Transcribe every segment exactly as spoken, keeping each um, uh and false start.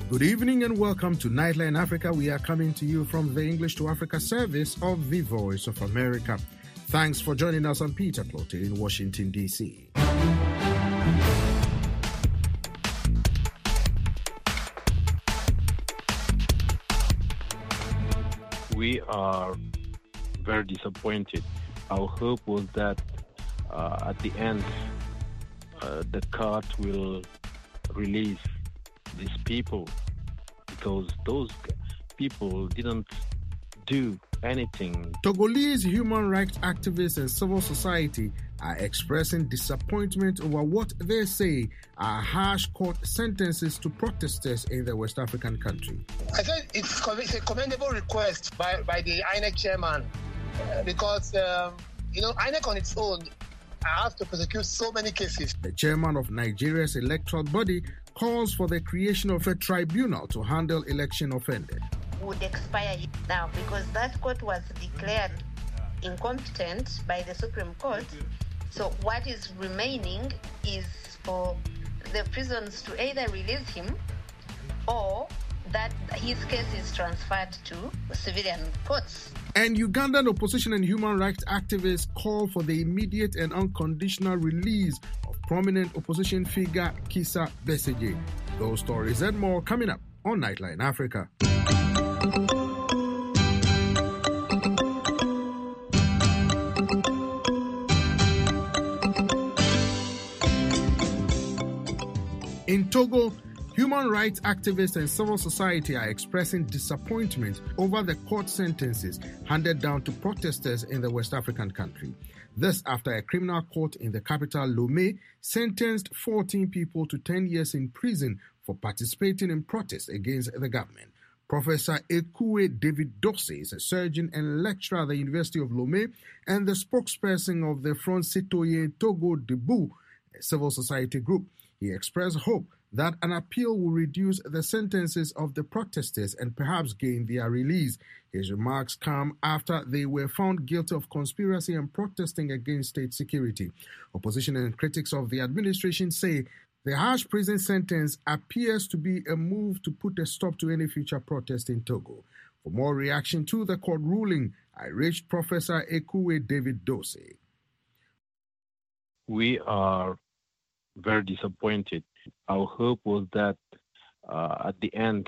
Good evening and welcome to Nightline Africa. We are coming to you from the English to Africa service of the Voice of America. Thanks for joining us. I'm Peter Clote in Washington, D C We are very disappointed. Our hope was that uh, at the end, uh, the court will release these people, because those people didn't do anything. Togolese human rights activists and civil society are expressing disappointment over what they say are harsh court sentences to protesters in the West African country. I think it's, it's a commendable request by, by the I N E C chairman uh, because, um, you know, I N E C on its own has to prosecute so many cases. The chairman of Nigeria's electoral body calls for the creation of a tribunal to handle election offenders. Would expire now because that court was declared incompetent by the Supreme Court. So what is remaining is for the prisons to either release him or that his case is transferred to civilian courts. And Ugandan opposition and human rights activists call for the immediate and unconditional release of prominent opposition figure Kizza Besigye. Those stories and more coming up on Nightline Africa. In Togo, human rights activists and civil society are expressing disappointment over the court sentences handed down to protesters in the West African country. This after a criminal court in the capital Lomé sentenced fourteen people to ten years in prison for participating in protests against the government. Professor Ekwe David Dossey is a surgeon and lecturer at the University of Lomé and the spokesperson of the Front Citoyen Togo Debout, a civil society group. He expressed hope that an appeal will reduce the sentences of the protesters and perhaps gain their release. His remarks come after they were found guilty of conspiracy and protesting against state security. Opposition and critics of the administration say the harsh prison sentence appears to be a move to put a stop to any future protest in Togo. For more reaction to the court ruling, I reached Professor Ekwe David Dossey. We are very disappointed. Our hope was that uh, at the end,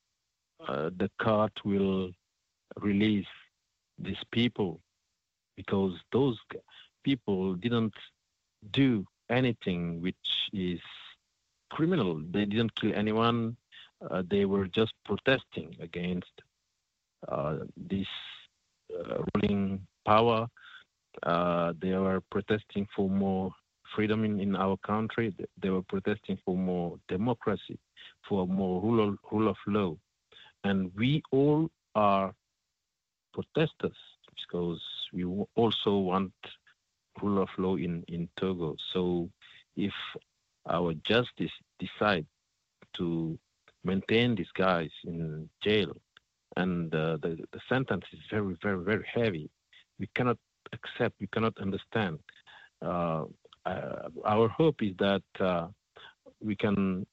uh, the court will release these people, because those people didn't do anything which is criminal. They didn't kill anyone. Uh, they were just protesting against uh, this uh, ruling power. Uh, they were protesting for more freedom in, in our country. They were protesting for more democracy, for more rule of, rule of law. And we all are protesters because we also want rule of law in, in Togo. So if our justice decide to maintain these guys in jail and uh, the, the sentence is very, very, very heavy, we cannot accept, we cannot understand. Uh, Uh, our hope is that uh, we can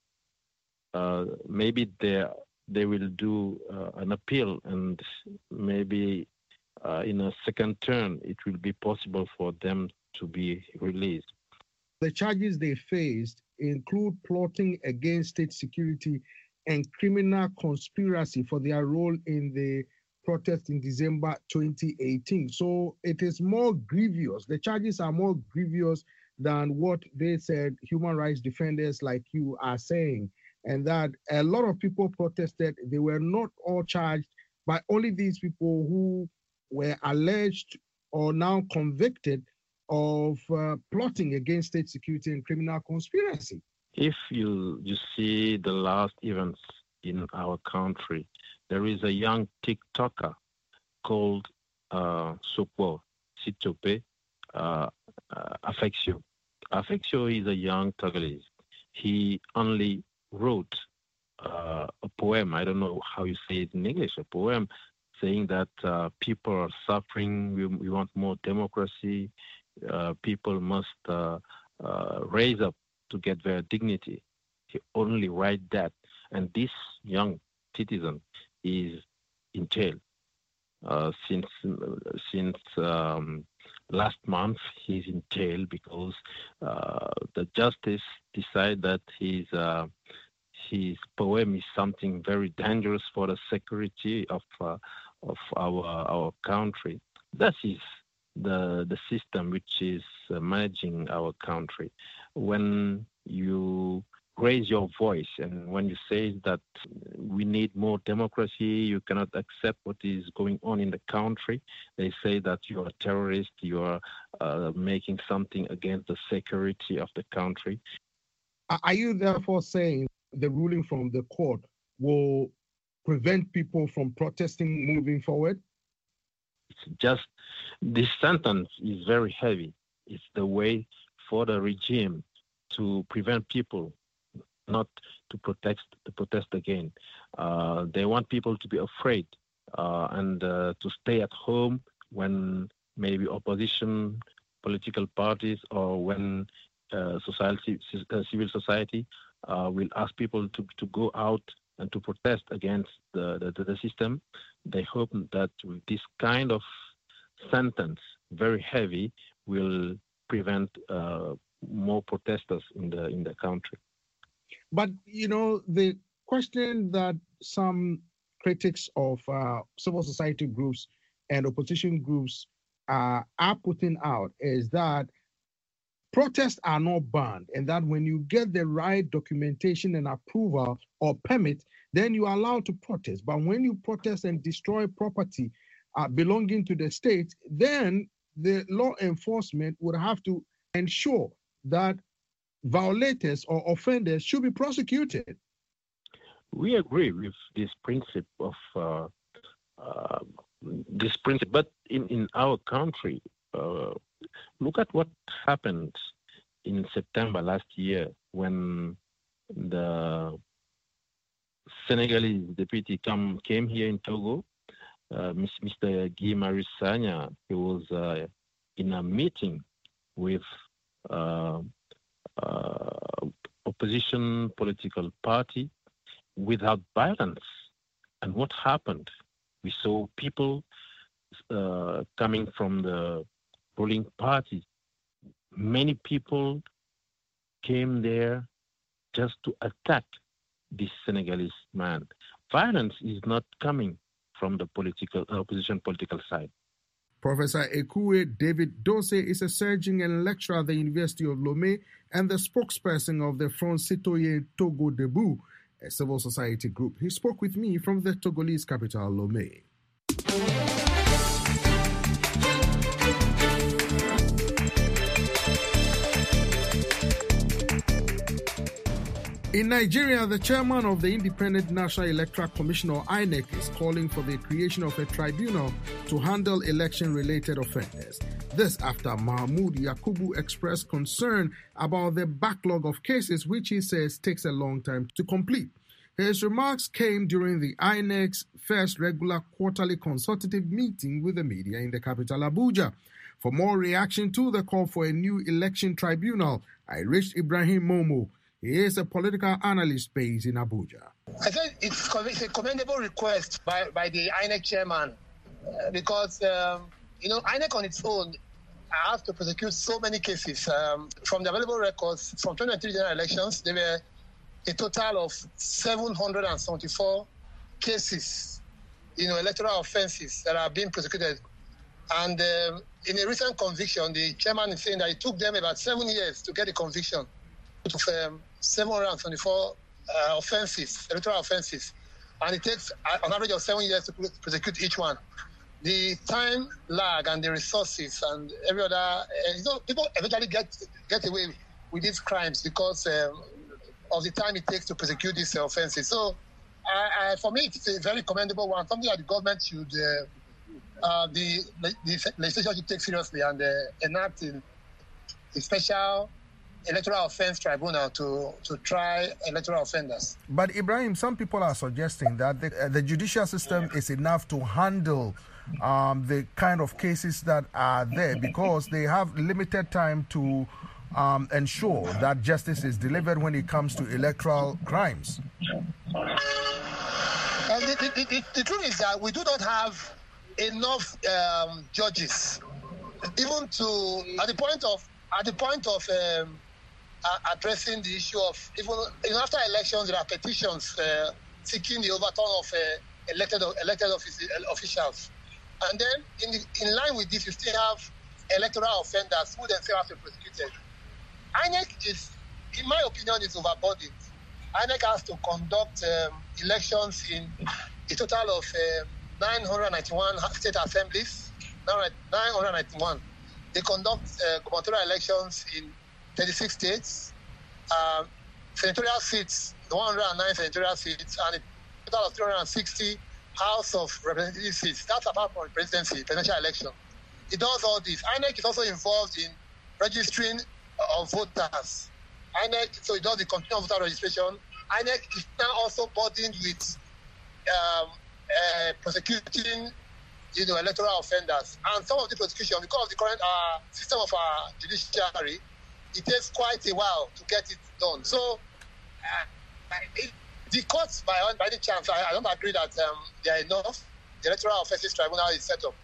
uh, maybe they they will do uh, an appeal, and maybe uh, in a second turn it will be possible for them to be released. The charges they faced include plotting against state security and criminal conspiracy for their role in the protest in December twenty eighteen. So it is more grievous. The charges are more grievous than what they said human rights defenders like you are saying, and that a lot of people protested. They were not all charged, but only these people who were alleged or now convicted of uh, plotting against state security and criminal conspiracy. If you, you see the last events in our country, there is a young TikToker called uh, Sokwo Sitope uh, uh, Affection. Affection is a young Togolese. He only wrote uh, a poem. I don't know how you say it in English, a poem saying that uh, people are suffering. We, we want more democracy. Uh, people must uh, uh, raise up to get their dignity. He only write that. And this young citizen is in jail. Uh, since since um, last month, he's in jail because uh, the justice decided that his uh, his poem is something very dangerous for the security of uh, of our our country. That is the the system which is uh, managing our country. When you raise your voice and when you say that we need more democracy, you cannot accept what is going on in the country, they say that you are a terrorist, you are uh, making something against the security of the country. Are you therefore saying the ruling from the court will prevent people from protesting moving forward? It's just, this sentence is very heavy. It's the way for the regime to prevent people not to protest to protest again. Uh, they want people to be afraid uh, and uh, to stay at home when maybe opposition political parties or when uh, society, uh, civil society uh, will ask people to, to go out and to protest against the, the, the system. They hope that with this kind of sentence, very heavy, will prevent uh, more protesters in the in the country. But, you know, the question that some critics of uh, civil society groups and opposition groups uh, are putting out is that protests are not banned, and that when you get the right documentation and approval or permit, then you are allowed to protest. But when you protest and destroy property uh, belonging to the state, then the law enforcement would have to ensure that violators or offenders should be prosecuted. We agree with this principle of uh, uh, this principle, but in, in our country, uh, look at what happened in September last year when the Senegalese deputy come, came here in Togo. Uh, Mister Guy Marius Sagna, he was uh, in a meeting with uh, uh, opposition political party without violence. And what happened? We saw people uh, coming from the ruling party. Many people came there just to attack this Senegalese man. Violence is not coming from the political opposition political side. Professor Ekwe David Dose is a surgeon and lecturer at the University of Lomé and the spokesperson of the Front Citoyen Togo Debout, a civil society group. He spoke with me from the Togolese capital, Lomé. In Nigeria, the chairman of the Independent National Electoral Commission, or I N E C, is calling for the creation of a tribunal to handle election-related offenders. This after Mahmoud Yakubu expressed concern about the backlog of cases, which he says takes a long time to complete. His remarks came during the I N E C's first regular quarterly consultative meeting with the media in the capital, Abuja. For more reaction to the call for a new election tribunal, I reached Ibrahim Momo. He is a political analyst based in Abuja. I think it's, it's a commendable request by, by the I N E C chairman uh, because, um, you know, I N E C on its own has to prosecute so many cases. Um, from the available records, from twenty twenty-three general elections, there were a total of seven hundred seventy-four cases, you know, electoral offenses that are being prosecuted. And um, in a recent conviction, the chairman is saying that it took them about seven years to get a conviction of um, seven hundred twenty-four uh, offenses, electoral offenses, and it takes uh, an average of seven years to prosecute each one. The time lag and the resources and every other, uh, you know, people eventually get get away with these crimes because um, of the time it takes to prosecute these uh, offenses. So, uh, uh, for me, it's a very commendable one, something that the government should, uh, uh, the, the legislature should take seriously and uh, enact in a special electoral offense tribunal to, to try electoral offenders. But Ibrahim, some people are suggesting that the, uh, the judicial system is enough to handle um, the kind of cases that are there because they have limited time to um, ensure that justice is delivered when it comes to electoral crimes. Uh, the, the, the, the truth is that we do not have enough um, judges, even to at the point of at the point of um, uh, addressing the issue of even, even after elections, there are petitions uh, seeking the overturn of uh, elected elected office, officials, and then in the, in line with this, you still have electoral offenders who themselves have to be prosecuted. I N E C is, in my opinion, is overburdened. I N E C has to conduct um, elections in a total of um, nine hundred ninety-one state assemblies. nine hundred ninety-one. They conduct uh, gubernatorial elections in thirty-six states, um, senatorial seats, one hundred nine senatorial seats, and a total of three hundred sixty House of Representative seats. That's apart from the presidency, presidential election. It does all this. I N E C is also involved in registering of voters. I N E C, so it does the continuous voter registration. I N E C is now also burdened with um, uh, prosecuting, you know, electoral offenders. And some of the prosecution, because of the current uh, system of our judiciary, it takes quite a while to get it done. So, uh, it, the courts, by, by any chance, I, I don't agree that um, they are enough. The Electoral Offences Tribunal is set up.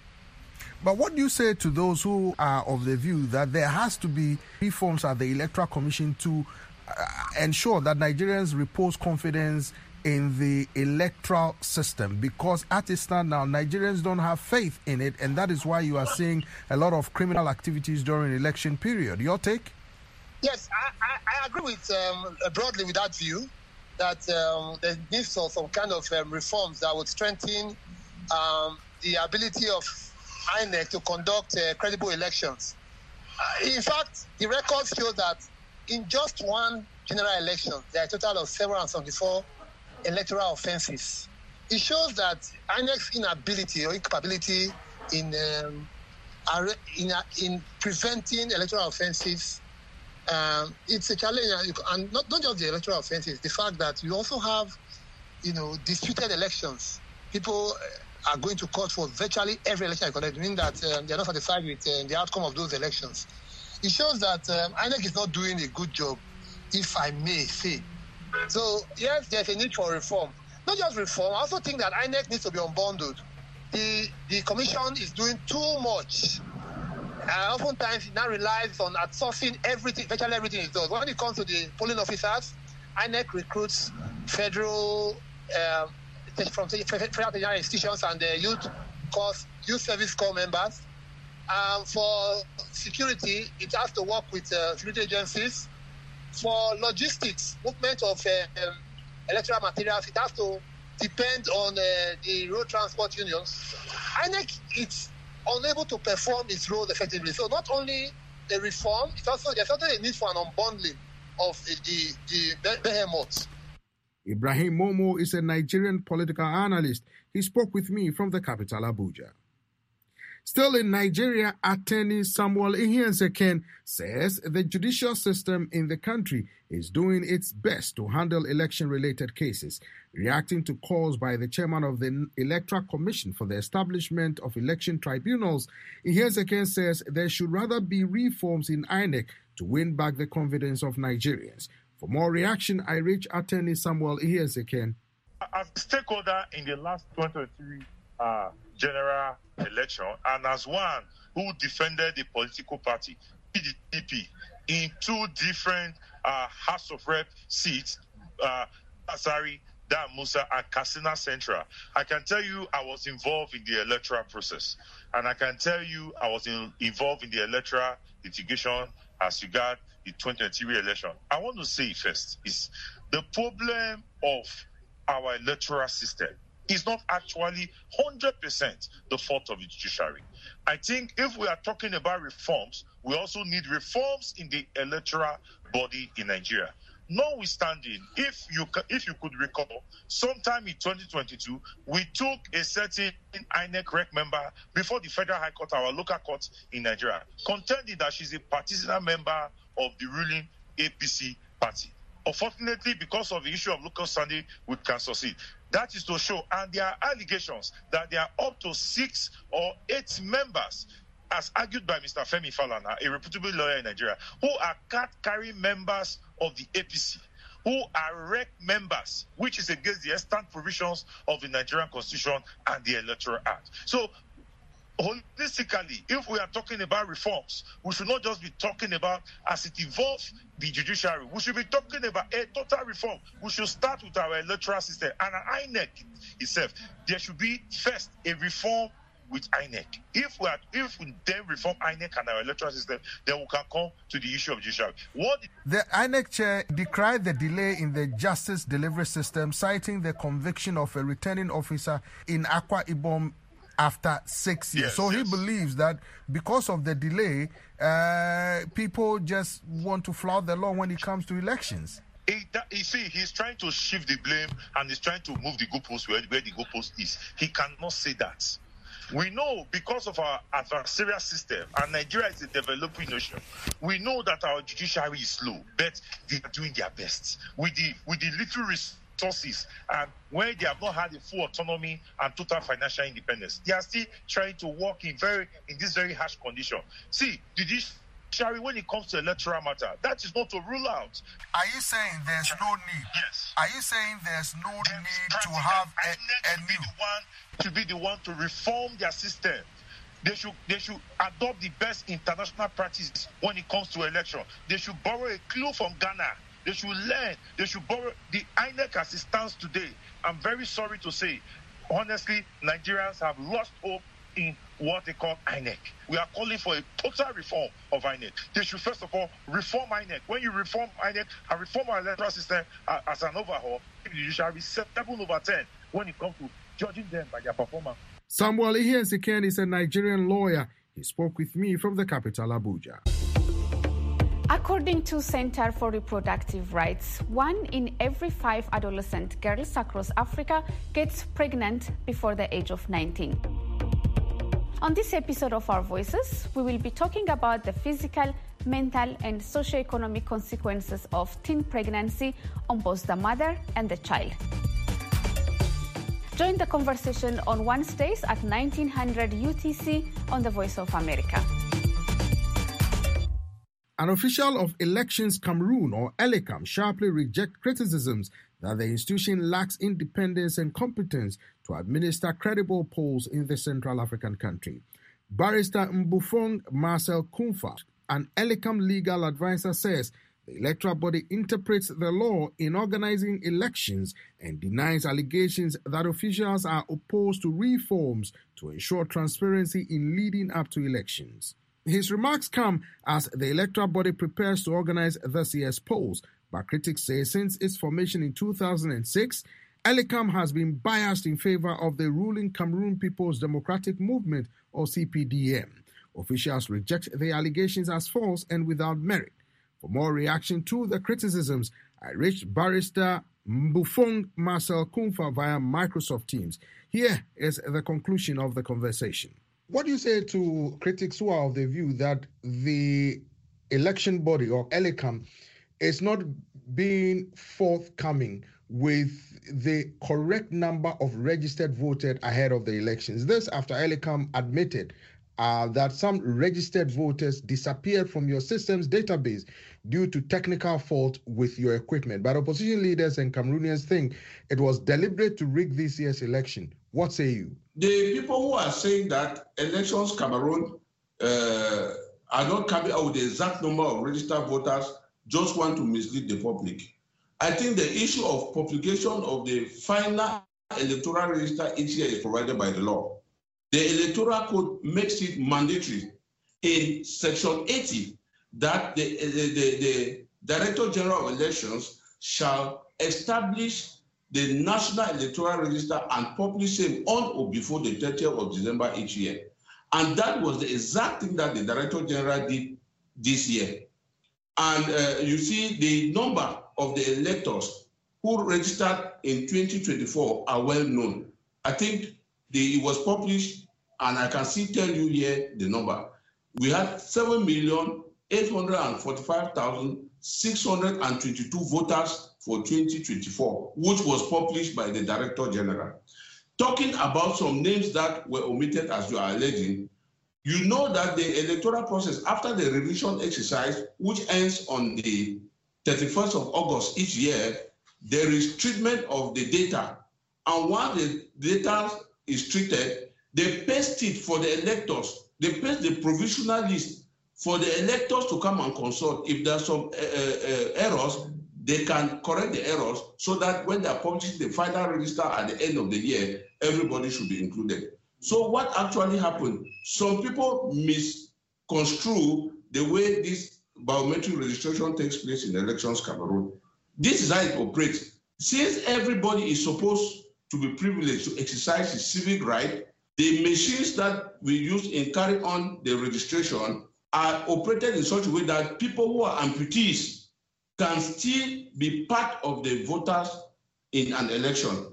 But what do you say to those who are of the view that there has to be reforms at the Electoral Commission to uh, ensure that Nigerians repose confidence in the electoral system? Because at its stand now, Nigerians don't have faith in it, and that is why you are seeing a lot of criminal activities during election period. Your take? Yes, I, I, I agree with um, broadly with that view, that um, there needs for some kind of um, reforms that would strengthen um, the ability of I N E C to conduct uh, credible elections. Uh, in fact, the records show that in just one general election, there are a total of seven hundred seventy-four electoral offences. It shows that I N E C's inability or incapability in um, in, uh, in preventing electoral offences, um, it's a challenge. And not, not just the electoral offences, the fact that you also have, you know, disputed elections. People are going to court for virtually every election, meaning that um, they're not satisfied with uh, the outcome of those elections. It shows that um, I N E C is not doing a good job, if I may say. So, yes, there's a need for reform. Not just reform, I also think that I N E C needs to be unbundled. The, the commission is doing too much. Uh, oftentimes, it now relies on outsourcing everything, virtually everything it does. When it comes to the polling officers, I N E C recruits federal um, from federal institutions and the youth corps, youth service corps members. Um, for security, it has to work with uh, security agencies. For logistics, movement of uh, um, electoral materials, it has to depend on uh, the road transport unions. I N E C is unable to perform its role effectively. So not only the reform, it's also there's also a need for an unbundling of the the, the behemoths. Ibrahim Momo is a Nigerian political analyst. He spoke with me from the capital, Abuja. Still in Nigeria, attorney Samuel Ihiezeken says the judicial system in the country is doing its best to handle election-related cases. Reacting to calls by the chairman of the Electoral Commission for the establishment of election tribunals, Ihiezeken says there should rather be reforms in I N E C to win back the confidence of Nigerians. For more reaction, I reach attorney Samuel Ihiezeken. As a stakeholder in the last twenty twenty-three uh, general election, and as one who defended the political party, P D P, in two different uh, House of Rep seats, uh, Asari, Dan Musa, and Katsina Central, I can tell you I was involved in the electoral process. And I can tell you I was in, involved in the electoral litigation as regard the twenty twenty-three election. I want to say first is the problem of our electoral system is not actually one hundred percent the fault of the judiciary. I think if we are talking about reforms, we also need reforms in the electoral body in Nigeria. Notwithstanding, if you if you could recall, sometime in twenty twenty-two, we took a certain I N E C rec member before the Federal High Court, our local court in Nigeria, contending that she's a partisan member of the ruling A P C party. Unfortunately, because of the issue of local standing, we can succeed. That is to show, and there are allegations that there are up to six or eight members, as argued by Mister Femi Falana, a reputable lawyer in Nigeria, who are card-carrying members of the A P C, who are R E C members, which is against the extant provisions of the Nigerian Constitution and the Electoral Act. So, holistically, if we are talking about reforms, we should not just be talking about as it involves the judiciary. We should be talking about a total reform. We should start with our electoral system and an I N E C itself. There should be first a reform with I N E C. If we are, if we then reform I N E C and our electoral system, then we can come to the issue of judiciary. What the I N E C chair decried the delay in the justice delivery system, citing the conviction of a returning officer in Akwa Ibom after six years. Yes, so yes. he believes that because of the delay, uh, people just want to flout the law when it comes to elections. He, that, you see, he's trying to shift the blame and he's trying to move the goalpost where, where the goalpost is. He cannot say that. We know because of our adversarial system, and Nigeria is a developing nation, we know that our judiciary is slow, but they are doing their best. With the with the little resources, and where they have not had a full autonomy and total financial independence, they are still trying to work in very in this very harsh condition. See, the judiciary, when it comes to electoral matter, that is not to rule out. Are you saying there's no need? Yes. Are you saying there's no need to have a, a to be new? the one to be the one to reform their system? They should they should adopt the best international practices when it comes to election. They should borrow a clue from Ghana. They should learn. They should borrow the I N E C as it stands today. I'm very sorry to say, honestly, Nigerians have lost hope in what they call I N E C. We are calling for a total reform of I N E C. They should first of all reform I N E C. When you reform I N E C and reform our electoral system uh, as an overhaul, you shall be seven over ten when it comes to judging them by their performance. Samuel Ihiensiken is a Nigerian lawyer. He spoke with me from the capital, Abuja. According to Center for Reproductive Rights, one in every five adolescent girls across Africa gets pregnant before the age of nineteen. On this episode of Our Voices, we will be talking about the physical, mental, and socioeconomic consequences of teen pregnancy on both the mother and the child. Join the conversation on Wednesdays at nineteen hundred U T C on the Voice of America. An official of Elections Cameroon, or ELECAM, sharply rejects criticisms that the institution lacks independence and competence to administer credible polls in the Central African country. Barrister Mbufong Marcel Kumfa, an ELECAM legal advisor, says the electoral body interprets the law in organizing elections and denies allegations that officials are opposed to reforms to ensure transparency in leading up to elections. His remarks come as the electoral body prepares to organize this year's polls, but critics say since its formation in two thousand six, ELECAM has been biased in favor of the ruling Cameroon People's Democratic Movement, or C P D M. Officials reject the allegations as false and without merit. For more reaction to the criticisms, I reached Barrister Mbufong Marcel Kumfa via Microsoft Teams. Here is the conclusion of the conversation. What do you say to critics who are of the view that the election body, or ELECAM, is not being forthcoming with the correct number of registered voters ahead of the elections? This after ELECAM admitted uh, that some registered voters disappeared from your system's database due to technical fault with your equipment. But opposition leaders and Cameroonians think it was deliberate to rig this year's election. What say you? The people who are saying that elections Cameroon uh, are not coming out with the exact number of registered voters just want to mislead the public. I think the issue of publication of the final electoral register each year is provided by the law. The electoral code makes it mandatory in section eighty that the, the, the, the Director General of Elections shall establish the National Electoral Register and publish it on or before the thirtieth of December each year. And that was the exact thing that the Director General did this year. And uh, you see the number of the electors who registered in twenty twenty-four are well known. I think the, it was published, and I can still tell you here the number. We had seven million eight hundred forty-five thousand six hundred twenty-two voters for twenty twenty-four, which was published by the Director General. Talking about some names that were omitted, as you are alleging, you know that the electoral process, after the revision exercise, which ends on the thirty-first of August each year, there is treatment of the data. And once the data is treated, they paste it for the electors. They paste the provisional list for the electors to come and consult. If there are some uh, uh, errors, they can correct the errors so that when they are publishing the final register at the end of the year, everybody should be included. So what actually happened? Some people misconstrue the way this biometric registration takes place in elections Cameroon. This is how it operates. Since everybody is supposed to be privileged to exercise his civic right, the machines that we use in carrying on the registration are operated in such a way that people who are amputees can still be part of the voters in an election.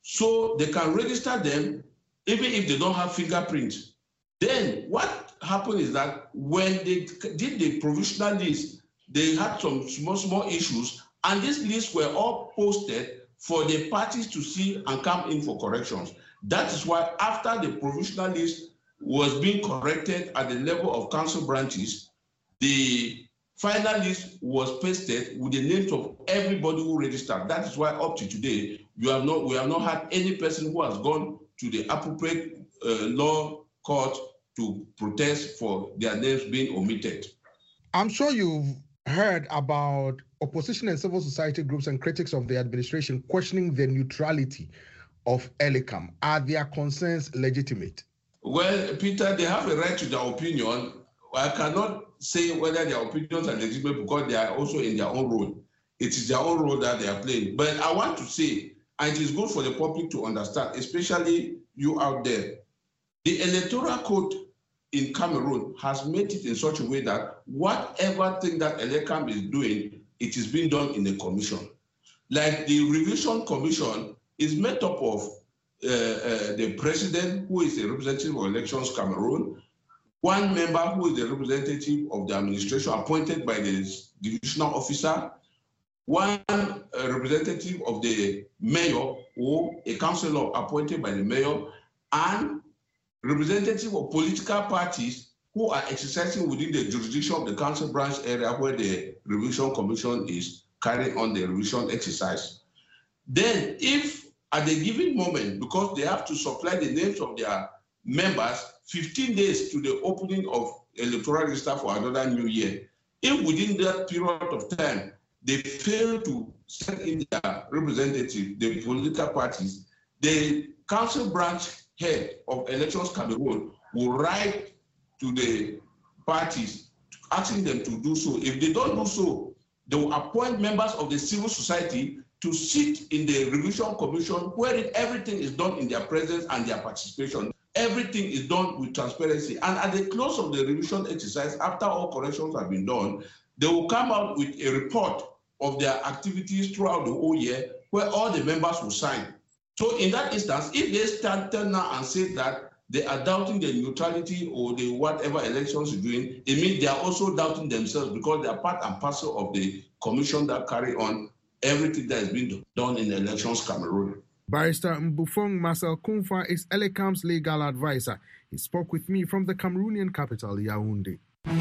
So they can register them even if they don't have fingerprints. Then what happened is that when they did the provisional list, they had some small, small issues, and these lists were all posted for the parties to see and come in for corrections. That is why after the provisional list was being corrected at the level of council branches, the final list was pasted with the names of everybody who registered. That is why up to today, you have not, we have not had any person who has gone to the appropriate uh, law court to protest for their names being omitted. I'm sure you've heard about opposition and civil society groups and critics of the administration questioning the neutrality of ELECAM. Are their concerns legitimate? Well, Peter, they have a right to their opinion. I cannot say whether their opinions are legitimate because they are also in their own role. It is their own role that they are playing. But I want to say, and it is good for the public to understand, especially you out there, the electoral code in Cameroon has made it in such a way that whatever thing that ELECAM is doing, it is being done in the commission. Like the revision commission is made up of uh, uh, the president, who is the representative of Elections Cameroon, one member who is the representative of the administration appointed by the divisional officer, one uh, representative of the mayor or a councillor appointed by the mayor, and representative of political parties who are exercising within the jurisdiction of the council branch area where the revision commission is carrying on the revision exercise. Then if at the given moment, because they have to supply the names of their members fifteen days to the opening of electoral register for another new year, if within that period of time they fail to send in their representative, the political parties, the council branch head of Elections Cameroon will write to the parties asking them to do so. If they don't do so, they will appoint members of the civil society to sit in the revision commission wherein everything is done in their presence and their participation. Everything is done with transparency. And at the close of the revision exercise, after all corrections have been done, they will come out with a report of their activities throughout the whole year where all the members will sign. So in that instance, if they stand now and say that they are doubting the neutrality or the whatever elections is doing, it means they are also doubting themselves because they are part and parcel of the commission that carry on everything that is being done in Elections Cameroon. Barrister Mbufong Marcel Kumfa is ELECAM's legal advisor. He spoke with me from the Cameroonian capital, Yaoundé.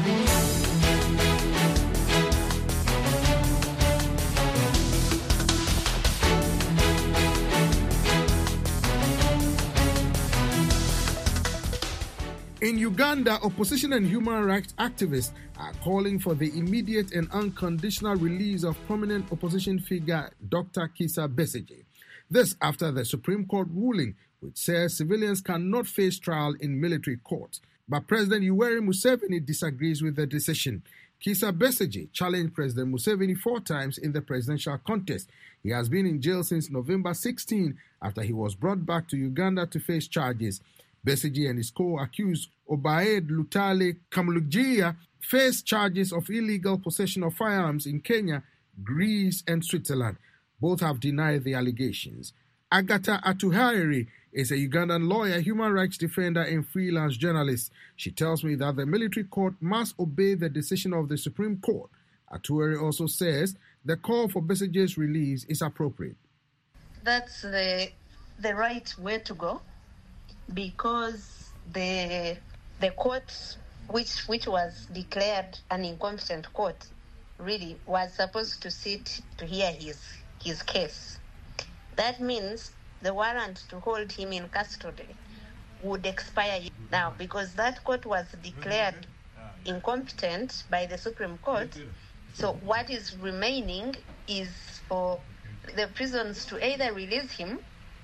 In Uganda, opposition and human rights activists are calling for the immediate and unconditional release of prominent opposition figure Doctor Kizza Besigye. This after the Supreme Court ruling which says civilians cannot face trial in military courts. But President Yoweri Museveni disagrees with the decision. Kizza Besigye challenged President Museveni four times in the presidential contest. He has been in jail since November sixteenth after he was brought back to Uganda to face charges. Besigye and his co-accused Obaid Lutale Kamlugia face charges of illegal possession of firearms in Kenya, Greece, and Switzerland. Both have denied the allegations. Agatha Atuhaire is a Ugandan lawyer, human rights defender, and freelance journalist. She tells me that the military court must obey the decision of the Supreme Court. Atuhaire also says the call for Besigye's release is appropriate. That's the the right way to go, because the the court, which which was declared an incompetent court, really was supposed to sit to hear his his case. That means the warrant to hold him in custody would expire now, because that court was declared incompetent by the Supreme Court. So what is remaining is for the prisons to either release him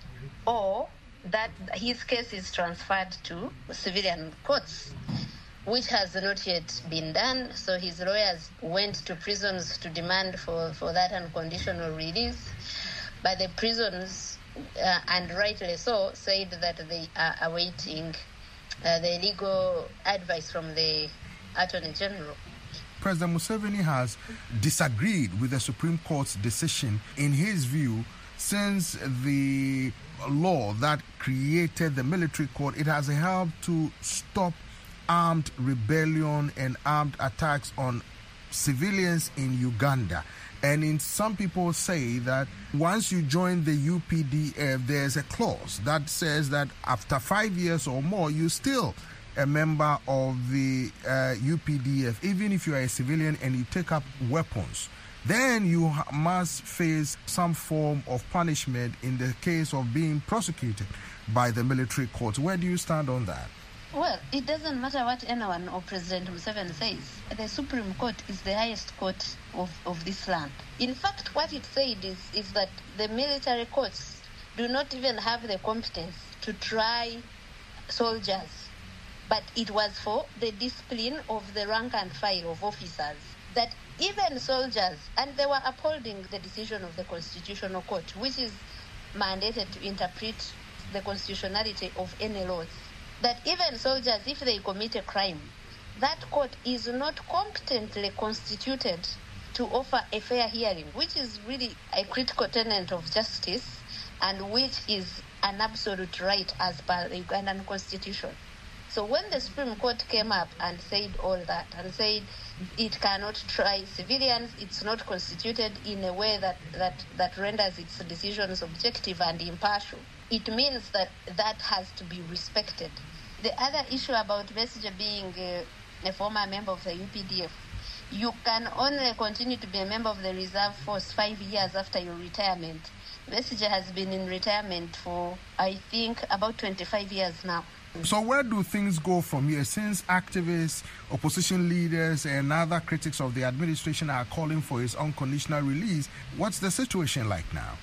or that his case is transferred to civilian courts, which has not yet been done. So his lawyers went to prisons to demand for, for that unconditional release. But the prisons, uh, and rightly so, said that they are awaiting uh, the legal advice from the Attorney General. President Museveni has disagreed with the Supreme Court's decision. In his view, since the law that created the military court, it has helped to stop armed rebellion and armed attacks on civilians in Uganda. And in some people say that once you join the U P D F, there's a clause that says that after five years or more, you're still a member of the uh, U P D F, even if you are a civilian and you take up weapons. Then you ha- must face some form of punishment in the case of being prosecuted by the military courts. Where do you stand on that? Well, it doesn't matter what anyone or President Museveni says. The Supreme Court is the highest court of, of this land. In fact, what it said is, is that the military courts do not even have the competence to try soldiers. But it was for the discipline of the rank and file of officers that even soldiers, and they were upholding the decision of the Constitutional Court, which is mandated to interpret the constitutionality of any laws, that even soldiers, if they commit a crime, that court is not competently constituted to offer a fair hearing, which is really a critical tenet of justice and which is an absolute right as per the Ugandan Constitution. So when the Supreme Court came up and said all that and said it cannot try civilians, it's not constituted in a way that, that, that renders its decisions objective and impartial, it means that that has to be respected. The other issue about Besigye being uh, a former member of the U P D F, you can only continue to be a member of the reserve force five years after your retirement. Besigye has been in retirement for, I think, about twenty-five years now. So where do things go from here, since activists, opposition leaders, and other critics of the administration are calling for his unconditional release? What's the situation like now?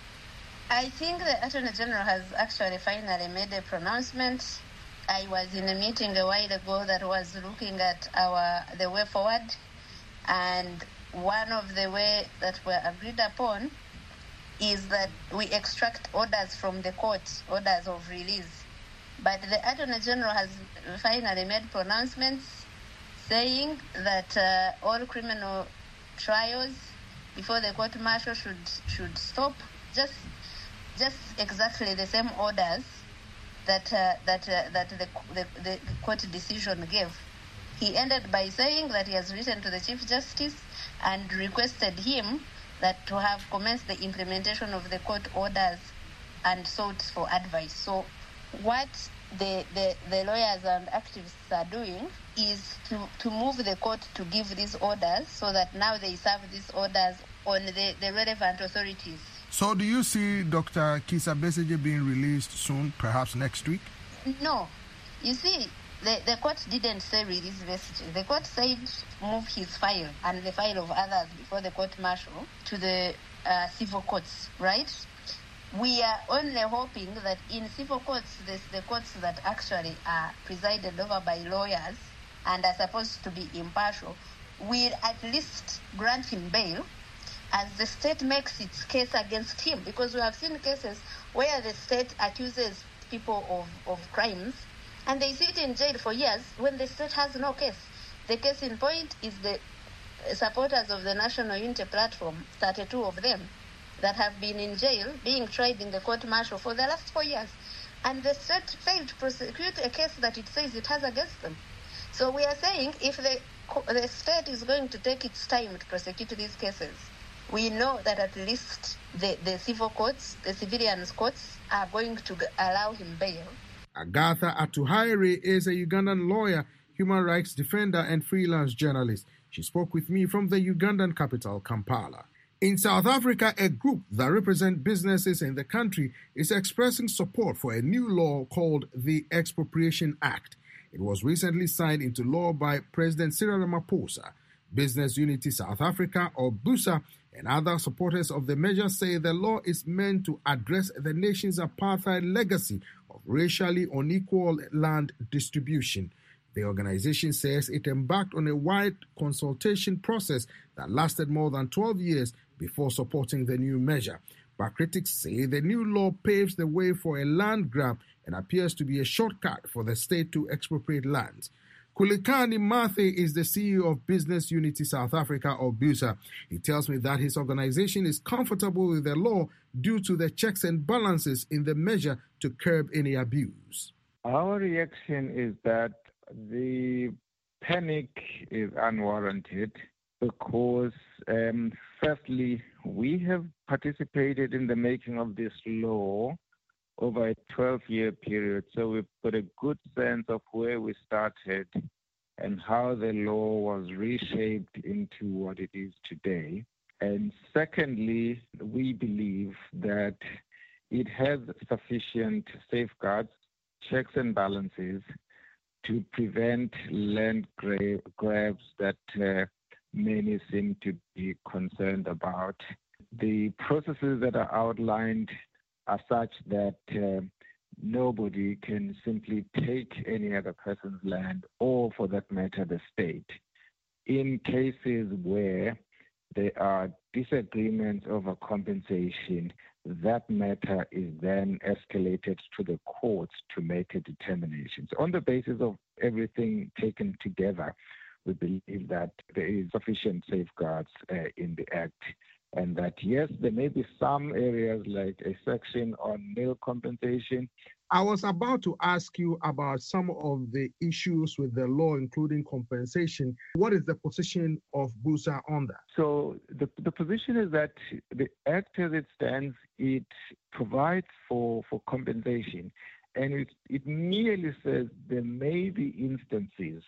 I think the Attorney General has actually finally made a pronouncement. I was in a meeting a while ago that was looking at our the way forward, and one of the way that were agreed upon is that we extract orders from the court, orders of release. But the Attorney General has finally made pronouncements saying that uh, all criminal trials before the court martial should should stop. Just just exactly the same orders that uh, that uh, that the, the the court decision gave. He ended by saying that he has written to the Chief Justice and requested him that to have commenced the implementation of the court orders and sought for advice. So what the, the, the lawyers and activists are doing is to, to move the court to give these orders so that now they serve these orders on the, the relevant authorities. So do you see Doctor Kizza Besigye being released soon, perhaps next week? No. You see, the, the court didn't say release Besigye. The court said move his file and the file of others before the court martial to the uh, civil courts, right? We are only hoping that in civil courts, this, the courts that actually are presided over by lawyers and are supposed to be impartial, will at least grant him bail as the state makes its case against him. Because we have seen cases where the state accuses people of, of crimes and they sit in jail for years when the state has no case. The case in point is the supporters of the National Unity Platform, thirty-two of them, that have been in jail, being tried in the court-martial for the last four years. And the state failed to prosecute a case that it says it has against them. So we are saying if the, the state is going to take its time to prosecute these cases, we know that at least the, the civil courts, the civilians courts, are going to allow him bail. Agatha Atuhaire is a Ugandan lawyer, human rights defender, and freelance journalist. She spoke with me from the Ugandan capital, Kampala. In South Africa, a group that represents businesses in the country is expressing support for a new law called the Expropriation Act. It was recently signed into law by President Cyril Ramaphosa. Business Unity South Africa, or BUSA, and other supporters of the measure say the law is meant to address the nation's apartheid legacy of racially unequal land distribution. The organization says it embarked on a wide consultation process that lasted more than twelve years before supporting the new measure. But critics say the new law paves the way for a land grab and appears to be a shortcut for the state to expropriate lands. Kulikani Mathe is the C E O of Business Unity South Africa, or BUSA. He tells me that his organization is comfortable with the law due to the checks and balances in the measure to curb any abuse. Our reaction is that the panic is unwarranted because, um, firstly, we have participated in the making of this law over a twelve-year period, so we've got a good sense of where we started and how the law was reshaped into what it is today. And secondly, we believe that it has sufficient safeguards, checks and balances to prevent land gra- grabs that uh, many seem to be concerned about. The processes that are outlined are such that uh, nobody can simply take any other person's land, or for that matter, the state. In cases where there are disagreements over compensation, that matter is then escalated to the courts to make a determination. So on the basis of everything taken together, we believe that there is sufficient safeguards uh, in the Act, and that, yes, there may be some areas like a section on nil compensation. I was about to ask you about some of the issues with the law, including compensation. What is the position of BUSA on that? So the, the position is that the Act as it stands, it provides for, for compensation, and it, it merely says there may be instances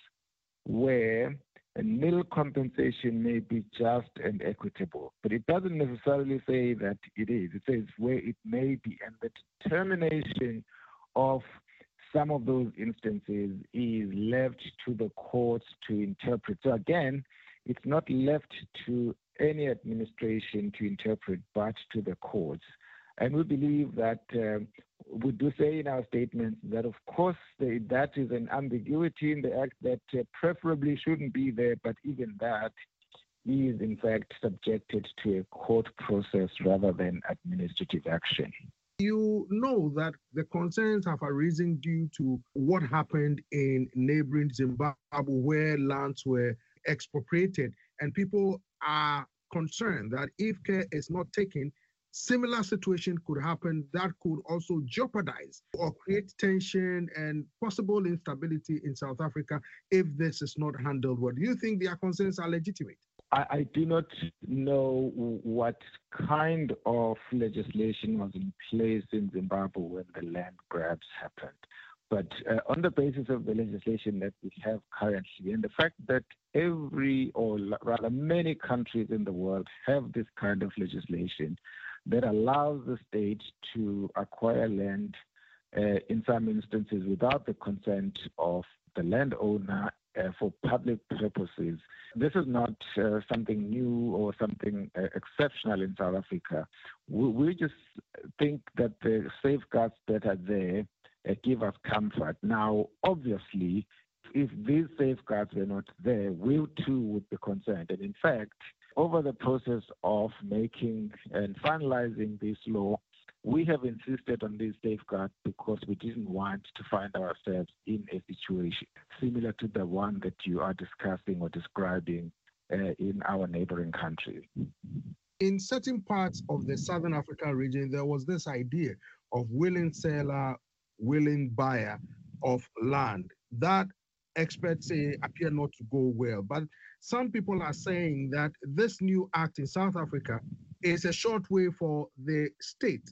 where a nil compensation may be just and equitable, but it doesn't necessarily say that it is. It says where it may be, and the determination of some of those instances is left to the courts to interpret. So again, it's not left to any administration to interpret, but to the courts. And we believe that uh, we do say in our statements that, of course, the, that is an ambiguity in the Act that uh, preferably shouldn't be there, but even that is, in fact, subjected to a court process rather than administrative action. You know that the concerns have arisen due to what happened in neighboring Zimbabwe, where lands were expropriated, and people are concerned that if care is not taken, similar situation could happen that could also jeopardize or create tension and possible instability in South Africa if this is not handled well. Do you think their concerns are legitimate? I, I do not know what kind of legislation was in place in Zimbabwe when the land grabs happened. But uh, on the basis of the legislation that we have currently, and the fact that every, or rather many countries in the world have this kind of legislation that allows the state to acquire land uh, in some instances without the consent of the landowner uh, for public purposes. This is not uh, something new or something uh, exceptional in South Africa. We, we just think that the safeguards that are there uh, give us comfort. Now, obviously, if these safeguards were not there, we too would be concerned. And in fact, over the process of making and finalizing this law, we have insisted on these safeguards because we didn't want to find ourselves in a situation similar to the one that you are discussing or describing uh, in our neighboring countries. In certain parts of the Southern African region, there was this idea of willing seller, willing buyer of land. That experts say appear not to go well. But some people are saying that this new act in South Africa is a short way for the state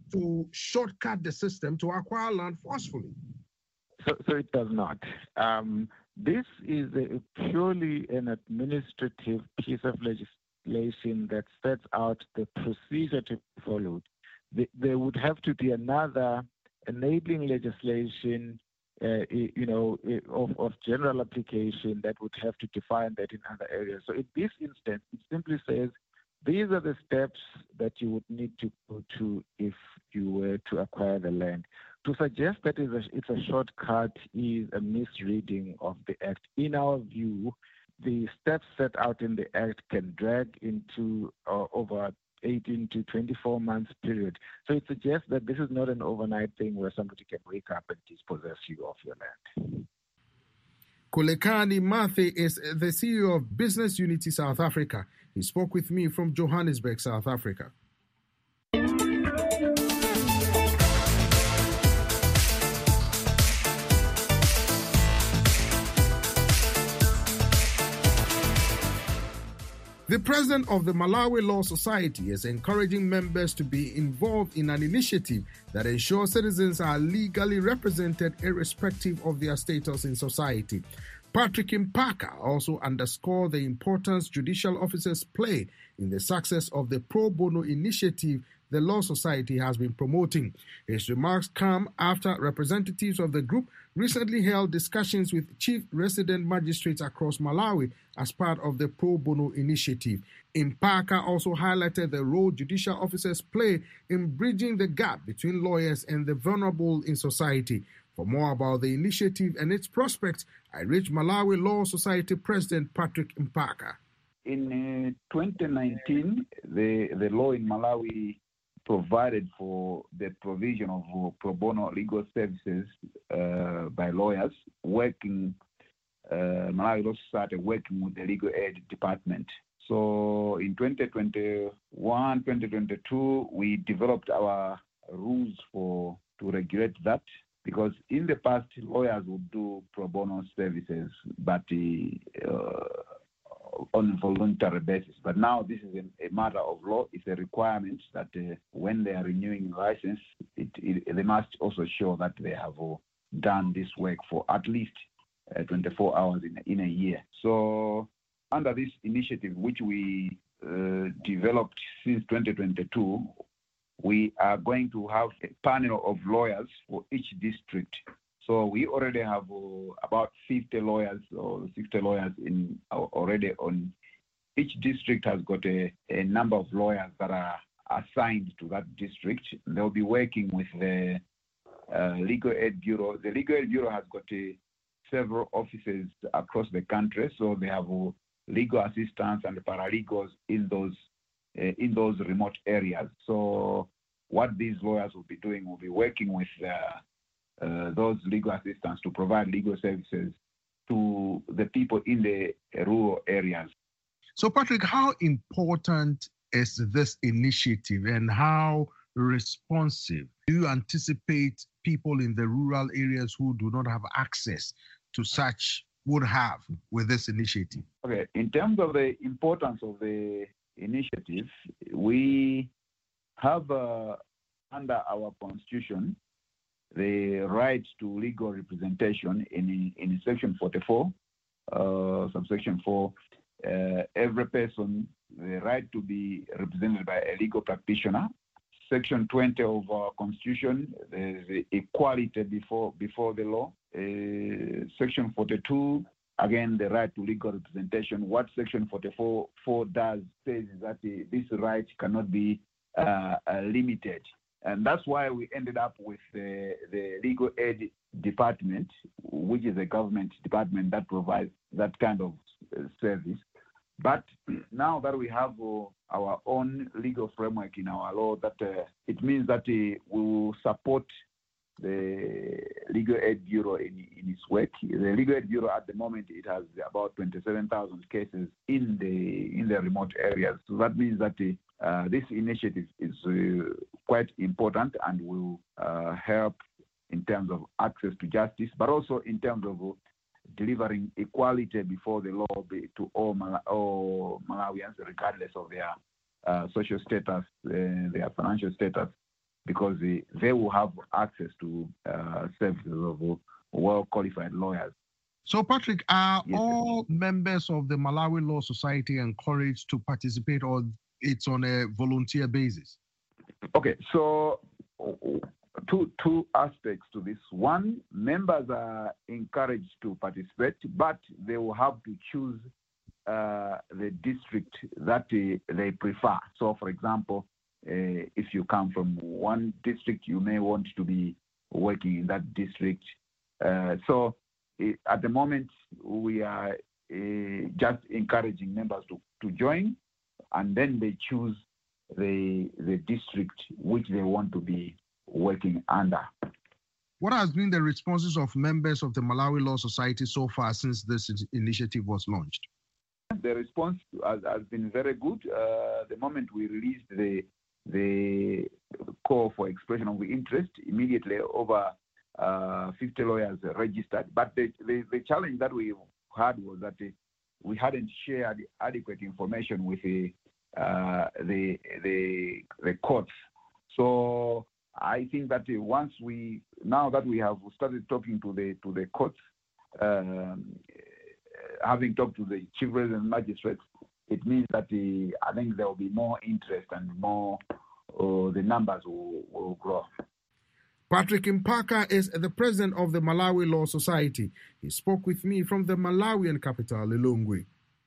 to shortcut the system to acquire land forcefully. So, so it does not. Um, This is a, purely an administrative piece of legislation that sets out the procedure to be followed. The, there would have to be another enabling legislation, uh, you know, of, of general application that would have to define that in other areas. So in this instance, it simply says, these are the steps that you would need to go to if you were to acquire the land. To suggest that it's a, it's a shortcut is a misreading of the Act. In our view, the steps set out in the Act can drag into uh, over eighteen to twenty-four months period. So it suggests that this is not an overnight thing where somebody can wake up and dispossess you of your land. Kolekani Mathe is the C E O of Business Unity South Africa. He spoke with me from Johannesburg, South Africa. The president of the Malawi Law Society is encouraging members to be involved in an initiative that ensures citizens are legally represented irrespective of their status in society. Patrick Mpaka also underscored the importance judicial officers play in the success of the pro bono initiative the Law Society has been promoting. His remarks come after representatives of the group recently held discussions with chief resident magistrates across Malawi as part of the pro bono initiative. Mpaka also highlighted the role judicial officers play in bridging the gap between lawyers and the vulnerable in society. For more about the initiative and its prospects, I reached Malawi Law Society President Patrick Mpaka. In uh, twenty nineteen, the, the law in Malawi provided for the provision of uh, pro bono legal services uh, by lawyers working, uh, Malawi Law Society working with the legal aid department. So in twenty twenty-one, twenty twenty-two, we developed our rules for to regulate that, because in the past, lawyers would do pro bono services, but uh, on a voluntary basis. But now this is a, a matter of law. It's a requirement that uh, when they are renewing a license, it, it, they must also show that they have uh, done this work for at least uh, twenty-four hours in, in a year. So under this initiative, which we uh, developed since twenty twenty-two, we are going to have a panel of lawyers for each district. So we already have uh, about fifty lawyers or sixty lawyers in uh, already on. Each district has got a, a number of lawyers that are assigned to that district. They'll be working with the uh, Legal Aid Bureau. The Legal Aid Bureau has got a, several offices across the country, so they have uh, legal assistants and paralegals in those uh, in those remote areas. So what these lawyers will be doing will be working with uh, Uh, those legal assistants to provide legal services to the people in the rural areas. So, Patrick, how important is this initiative and how responsive do you anticipate people in the rural areas who do not have access to such would have with this initiative? Okay, in terms of the importance of the initiative, we have uh, under our constitution the right to legal representation in in section forty-four, uh, subsection four. Uh, every person the right to be represented by a legal practitioner. Section twenty of our constitution, there is equality before before the law. Uh, section forty-two, again the right to legal representation. What section forty-four four does says is that the, this right cannot be uh, uh, limited. And that's why we ended up with the, the legal aid department, which is a government department that provides that kind of uh, service. But now that we have uh, our own legal framework in our law, that uh, it means that uh, we will support the Legal Aid Bureau in, in its work. The Legal Aid Bureau at the moment, it has about twenty-seven thousand cases in the in the remote areas. So that means that uh, Uh, this initiative is uh, quite important and will uh, help in terms of access to justice, but also in terms of uh, delivering equality before the law to all, Mal- all Malawians, regardless of their uh, social status, uh, their financial status, because they, they will have access to uh, services of uh, well-qualified lawyers. So, Patrick, are Yes, all members of the Malawi Law Society encouraged to participate, or it's on a volunteer basis? Okay, so two two aspects to this. One, members are encouraged to participate, but they will have to choose uh, the district that uh, they prefer. So, for example, uh, if you come from one district, you may want to be working in that district. Uh, so, uh, at the moment, we are uh, just encouraging members to, to join, and then they choose the the district which they want to be working under. What has been the responses of members of the Malawi Law Society so far since this initiative was launched? The response has, has been very good. Uh, the moment we released the the call for expression of interest, immediately over uh, fifty lawyers registered. But the, the, the challenge that we had was that we hadn't shared adequate information with the uh, the, the the courts. So I think that once we now that we have started talking to the to the courts, um, having talked to the chief resident magistrates, it means that the, I think there will be more interest and more uh, the numbers will, will grow. Patrick Mpaka is the president of the Malawi Law Society. He spoke with me from the Malawian capital, Lilongwe.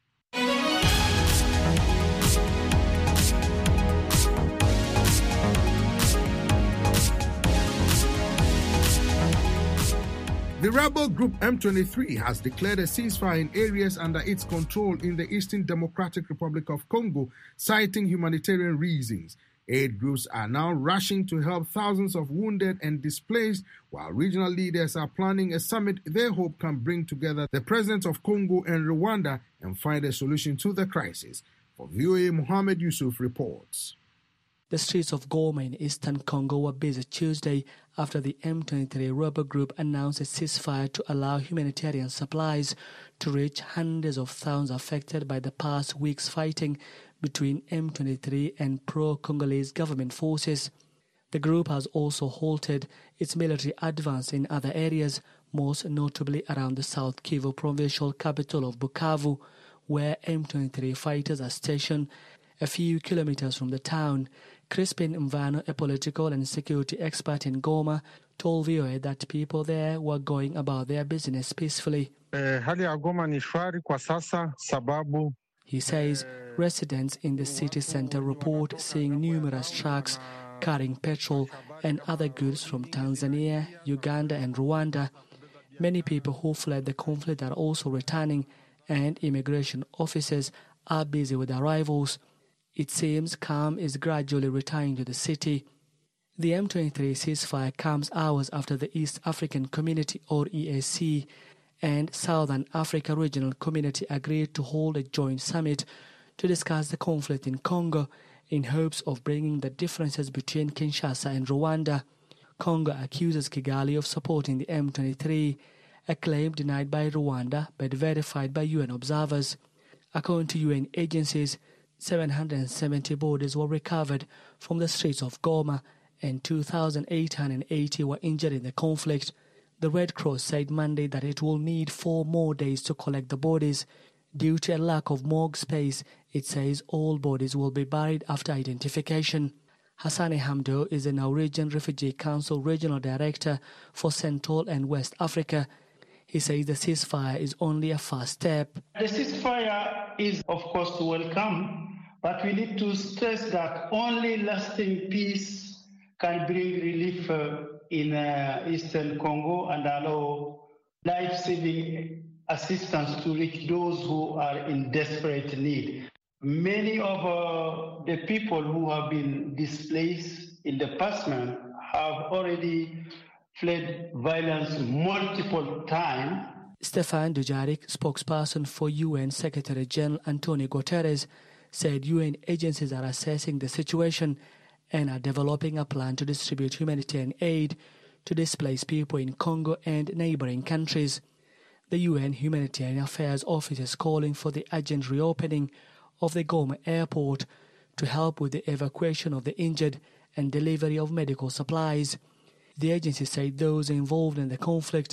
The rebel group M twenty-three has declared a ceasefire in areas under its control in the Eastern Democratic Republic of Congo, citing humanitarian reasons. Aid groups are now rushing to help thousands of wounded and displaced, while regional leaders are planning a summit they hope can bring together the presidents of Congo and Rwanda and find a solution to the crisis. For V O A, Mohammed Yusuf reports. The streets of Goma in eastern Congo were busy Tuesday after the M twenty-three rebel group announced a ceasefire to allow humanitarian supplies to reach hundreds of thousands affected by the past week's fighting between M twenty-three and pro-Congolese government forces. The group has also halted its military advance in other areas, most notably around the South Kivu provincial capital of Bukavu, where M twenty-three fighters are stationed a few kilometers from the town. Crispin Mvano, a political and security expert in Goma, told V O A that people there were going about their business peacefully. Hali ya Goma ni shwari kwa sasa sababu. He says residents in the city center report seeing numerous trucks carrying petrol and other goods from Tanzania, Uganda and Rwanda. Many people who fled the conflict are also returning, and immigration officers are busy with arrivals. It seems calm is gradually returning to the city. The M twenty-three ceasefire comes hours after the East African Community, or E A C, and Southern Africa Regional Community agreed to hold a joint summit to discuss the conflict in Congo in hopes of bringing the differences between Kinshasa and Rwanda. Congo accuses Kigali of supporting the M twenty-three, a claim denied by Rwanda but verified by U N observers. According to U N agencies, seven hundred seventy bodies were recovered from the streets of Goma and two thousand eight hundred eighty were injured in the conflict. The Red Cross said Monday that it will need four more days to collect the bodies. Due to a lack of morgue space, it says all bodies will be buried after identification. Hassane Hamdo is the Norwegian Refugee Council Regional Director for Central and West Africa. He says the ceasefire is only a first step. The ceasefire is, of course, welcome, but we need to stress that only lasting peace can bring relief uh, in uh, Eastern Congo and allow life-saving assistance to reach those who are in desperate need. Many of uh, the people who have been displaced in the past month have already fled violence multiple times. Stefan Dujarric, spokesperson for U N Secretary-General Antonio Guterres, said U N agencies are assessing the situation and are developing a plan to distribute humanitarian aid to displaced people in Congo and neighboring countries. The U N Humanitarian Affairs Office is calling for the urgent reopening of the Goma airport to help with the evacuation of the injured and delivery of medical supplies. The agency said those involved in the conflict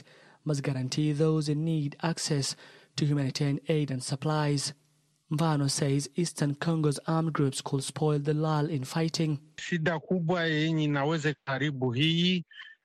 must guarantee those in need access to humanitarian aid and supplies. Mvano says Eastern Congo's armed groups could spoil the lull in fighting. Shida kubwa yenye inaweza karibu hii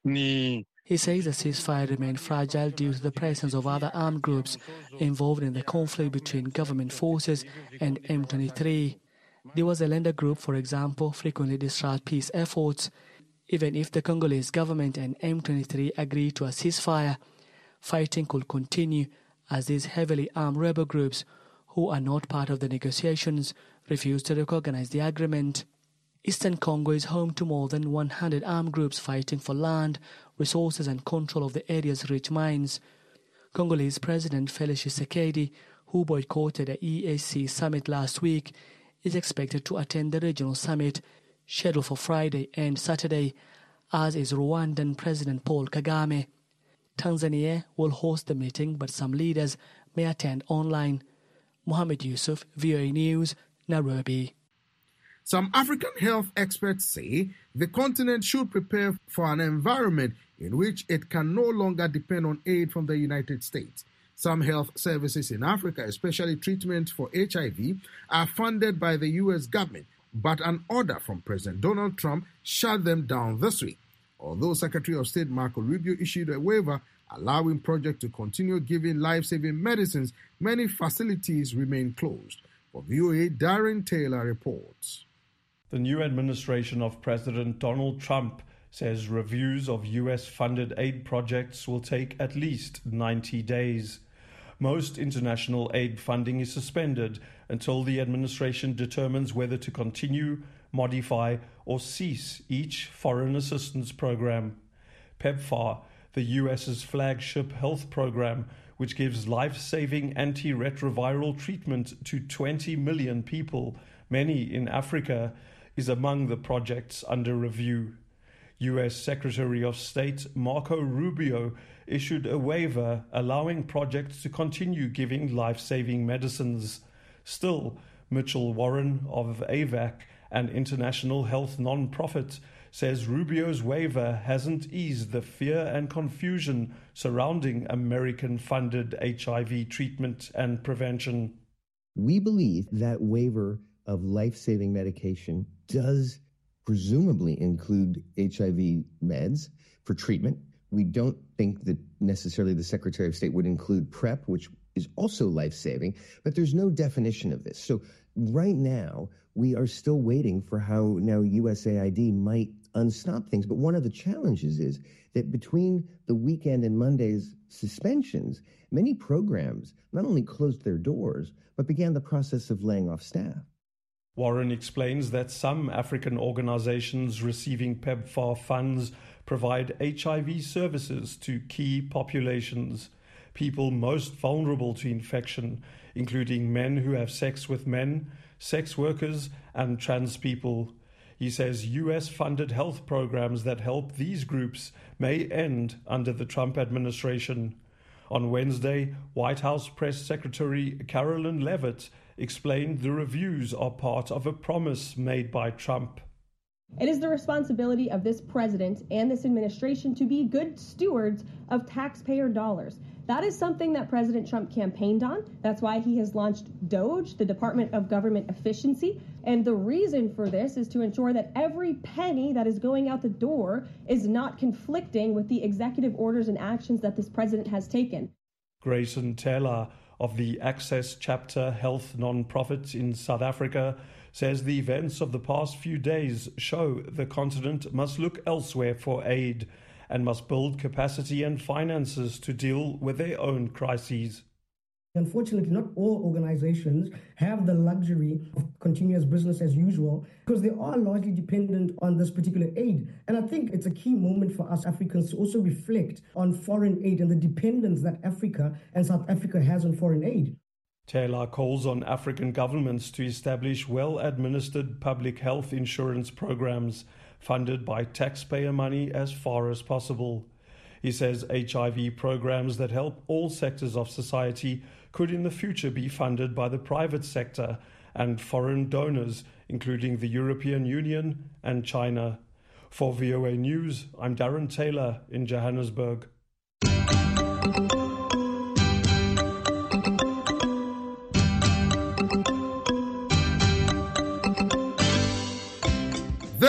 ni He says the ceasefire remained fragile due to the presence of other armed groups involved in the conflict between government forces and M twenty-three. The Wazalenda group, for example, frequently disrupt peace efforts. Even if the Congolese government and M twenty-three agree to a ceasefire, fighting could continue as these heavily armed rebel groups, who are not part of the negotiations, refuse to recognize the agreement. Eastern Congo is home to more than one hundred armed groups fighting for land, resources and control of the area's rich mines. Congolese President Félix Tshisekedi, who boycotted the E A C summit last week, is expected to attend the regional summit scheduled for Friday and Saturday, as is Rwandan President Paul Kagame. Tanzania will host the meeting, but some leaders may attend online. Mohammed Yusuf, V O A News, Nairobi. Some African health experts say the continent should prepare for an environment in which it can no longer depend on aid from the United States. Some health services in Africa, especially treatment for H I V, are funded by the U S government, but an order from President Donald Trump shut them down this week. Although Secretary of State Marco Rubio issued a waiver allowing projects to continue giving life-saving medicines, many facilities remain closed. For V O A, Darren Taylor reports. The new administration of President Donald Trump says reviews of U S-funded aid projects will take at least ninety days. Most international aid funding is suspended until the administration determines whether to continue, modify, or cease each foreign assistance program. PEPFAR, the U S's flagship health program, which gives life-saving antiretroviral treatment to twenty million people, many in Africa, is among the projects under review. U S Secretary of State Marco Rubio issued a waiver allowing projects to continue giving life-saving medicines. Still, Mitchell Warren of A V A C, an international health non-profit, says Rubio's waiver hasn't eased the fear and confusion surrounding American-funded H I V treatment and prevention. We believe that waiver of life-saving medication does presumably include H I V meds for treatment. We don't think that necessarily the Secretary of State would include PrEP, which is also life-saving, but there's no definition of this. So right now, we are still waiting for how now U S A I D might unstop things. But one of the challenges is that between the weekend and Monday's suspensions, many programs not only closed their doors, but began the process of laying off staff. Warren explains that some African organizations receiving PEPFAR funds provide H I V services to key populations, people most vulnerable to infection, including men who have sex with men, sex workers, and trans people. He says U S-funded health programs that help these groups may end under the Trump administration. On Wednesday, White House Press Secretary Carolyn Leavitt explained the reviews are part of a promise made by Trump. It is the responsibility of this president and this administration to be good stewards of taxpayer dollars. That is something that President Trump campaigned on. That's why he has launched DOGE, the Department of Government Efficiency. And the reason for this is to ensure that every penny that is going out the door is not conflicting with the executive orders and actions that this president has taken. Grayson Taylor of the Access Chapter Health non-profit in South Africa says the events of the past few days show the continent must look elsewhere for aid and must build capacity and finances to deal with their own crises. Unfortunately, not all organizations have the luxury of continuous business as usual because they are largely dependent on this particular aid. And I think it's a key moment for us Africans to also reflect on foreign aid and the dependence that Africa and South Africa has on foreign aid. Taylor calls on African governments to establish well-administered public health insurance programs funded by taxpayer money as far as possible. He says H I V programs that help all sectors of society could in the future be funded by the private sector and foreign donors, including the European Union and China. For V O A News, I'm Darren Taylor in Johannesburg.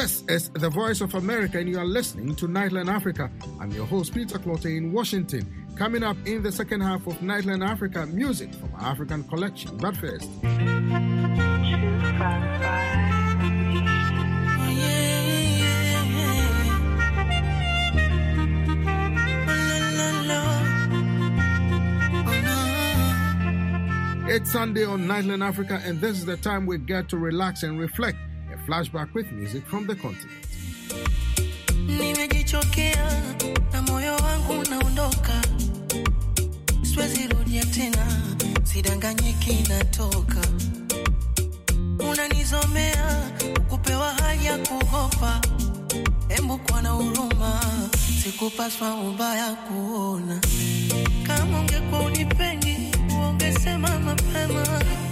This is the Voice of America, and you are listening to Nightline Africa. I'm your host, Peter Clottey in Washington. Coming up in the second half of Nightline Africa, music from our African collection. But first... It's Sunday on Nightline Africa, and this is the time we get to relax and reflect. A flashback with music from the continent. Nimejichokea na moyo wangu unaondoka, siwezi rudia tena, sidanganyiki natoka. Unanizomea kupewa hali ya kuhopa, embu kwa na huruma, sikupaswa ubaya kuona. Kama ungekuwa unipendi, ungesema mapema.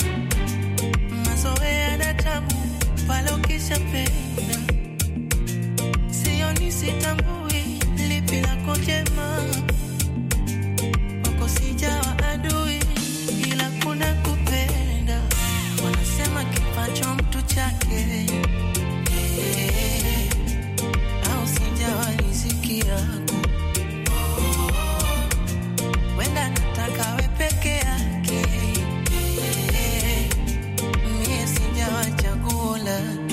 Mazoea na tabu pale ukishapenda, sioni sitambui lipi lako jema. Wako sijawa adui, ila kuna kupenda. Wanasema kipacho mtu chake, au sijawa riziki yako. Wenda nataka we peke yake, mie sijawa chaguo lake.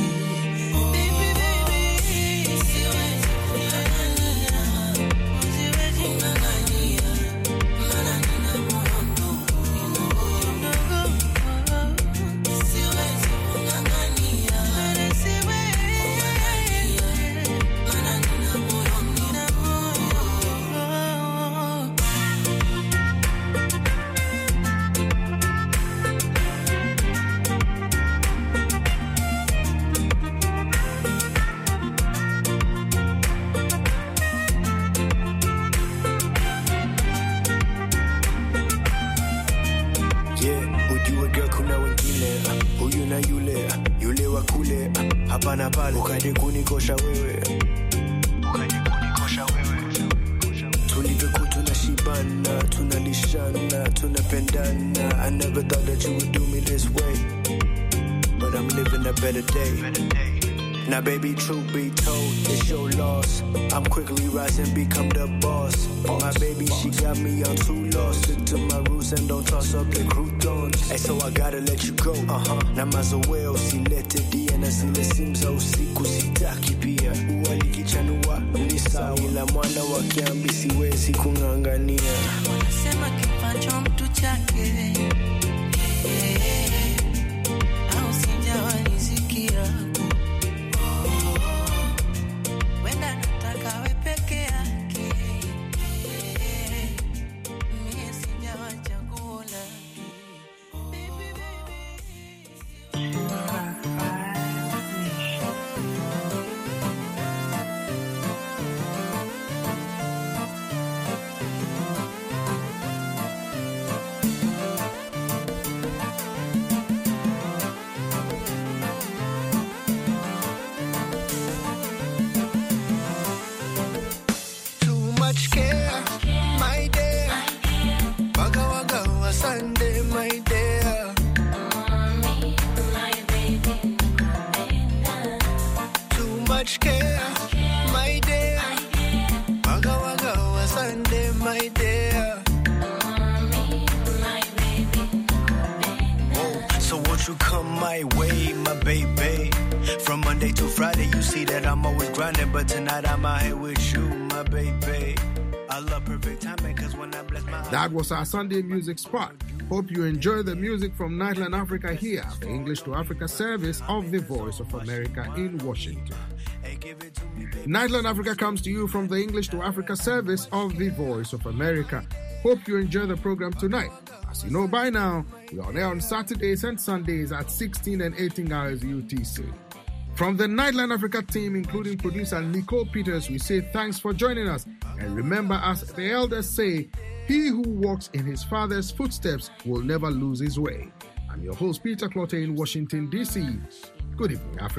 Hapana pale ukaje kunikosha wewe, ukaje kunikosha wewe. Tulivyokuwa tunashibana, tunalishana, tunapendana. I never thought that you would do me this way, but I'm living a better day. Now baby, truth be told, it's your loss. I'm quickly rising, become the boss. My baby, she got me on too lost. Stick to my roots and don't toss up the croutons. Hey, so I gotta let you go. Uh-huh. Na mazoea usilete dia, na zile simu za usiku sitaki pia. Uwalikichanua ni sawa, ila mwana wa kiambi siwezi kung'ang'ania. Wanasema kipacho mtu chake, au sijawa riziki yako. But tonight I'm out here with you, my baby. I love perfect timing, cause when I bless my... That was our Sunday music spot. Hope you enjoy the music from Nightline Africa here, the English to Africa service of the Voice of America in Washington. Nightline Africa comes to you from the English to Africa service of the Voice of America. Hope you enjoy the program tonight. As you know by now, we are there on Saturdays and Sundays at sixteen and eighteen hours U T C. From the Nightline Africa team, including producer Nicole Peters, we say thanks for joining us. And remember, as the elders say, he who walks in his father's footsteps will never lose his way. I'm your host, Peter Clottey in Washington, D C. Good evening, Africa.